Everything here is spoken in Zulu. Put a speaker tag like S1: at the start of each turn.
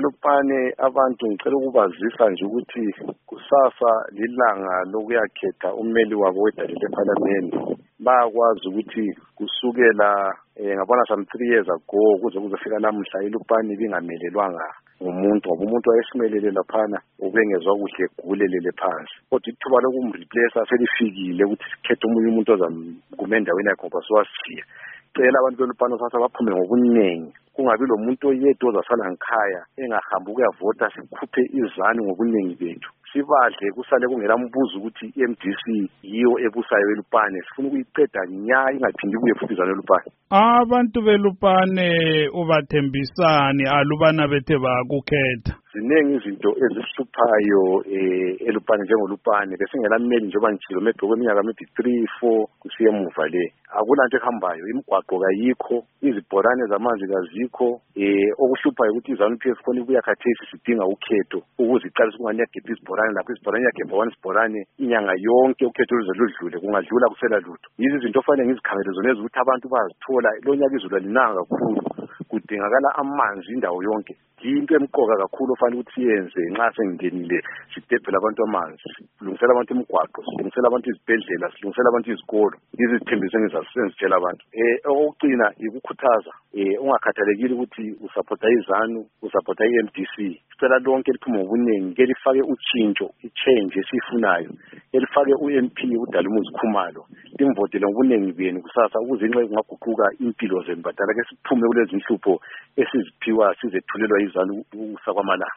S1: eLupane abantu ngicela ukubazisa nje ukuthi kusasa lilanga lokuyakhetha ummeli wabo wedale leParliament. Bayakwazi ukuthi kusukela ngabona some 3 years ago kuze kuzofika namuhla eLupane lingamelelwanga umuntu ngoba umuntu wayesimelele laphana ubengezwa kuhle egulelele phansi. Kodwa ithuba lokumreplace selifikile ukuthi sikhethe omunye umuntu ozamkuma endaweni yakhe ngoba siwashiya. Cela abantu beLupane sasa baphume ngobuningi. Kungabi lo muntu oyedwa ozasala ngikhaya engahambi ukuyavota sikhuphe izani ngobuningi bethu. Sibadle kusale kungela mbuzo ukuthi iMDC yiyo ebusayo eLupane sifuna ukuyiqeda nya ingaphindi kuye futhi izana eLupane.
S2: Abantu beLupane ubathembisani alubana bethe bakukhetha?
S1: Ziningi izinto ezihluphayo eLupane njengolupane besingela mmeli njengoba ngitshilo maybe kweminyaka maybe 3-4 kusiye emuva le. Akulanto ehambayo, imigwaqo kayikho, izibhorane zamanzi kazikho, okuhluphayo ukuthi iZANU-PF khona ibuya khathesi sidinga ukhetho ukuze iqalise kunganiyagebha izibhorane lapho izibhorane yagebha one isibhorane inyanga yonke ukhetho luze ludlule kungadlula kusela lutho. Yizi izinto ofanele ngizikhangele zona ukuthi abantu bazithola lo nyaka izulu linanga kakhulu kudingakala amanzi indawo yonke. Into emqoka kakhulu ofanele ukuthi siyenze nxa sengingenile sidebhela abantu amanzi, silungisela abantu imigwaqo, silungisela abantu izibhedlela, silungisela abantu izikolo. Izithembiso engizazitshela abantu. Okucina ikukhuthaza ungakhathalekile ukuthi usupporta iZANU, usupporta iMDC. Sicela lonke liphuma ngobuningi ke lifake utshintsho, i-change esifunayo. Elifake uMP uDalumuzi Khumalo. Limvotele ngobuningi benu kusasa ukuze inxe kungaguquka impilo zenu badala ke siphume kulezi inhlupho esiziphiwa sizethulelwa iZANU usakwamala.